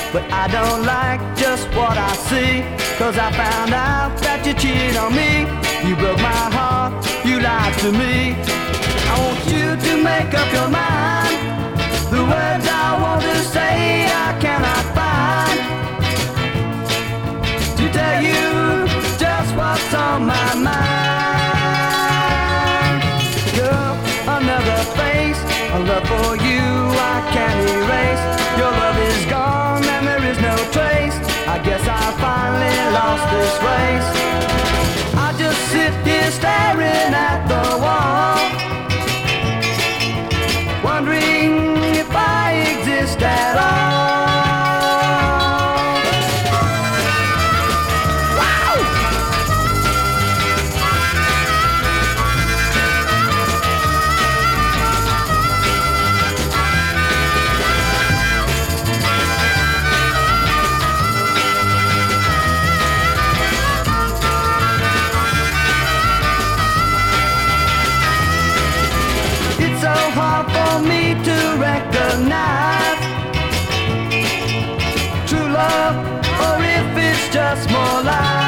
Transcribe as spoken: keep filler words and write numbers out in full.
but I don't like just what I see. Cause I found out that you cheated on me. You broke my heart, you lied to me. I want you to make up your mind. The words I want to say I cannot find to tell you just what's on my mind. Girl, another face, a love for you I can't erase. Your love is gone and there is no trace. I guess I finally lost this race. I just sit here staring at the wall, wondering if I exist at all. It's so hard for me to recognize true love, or if it's just more lies.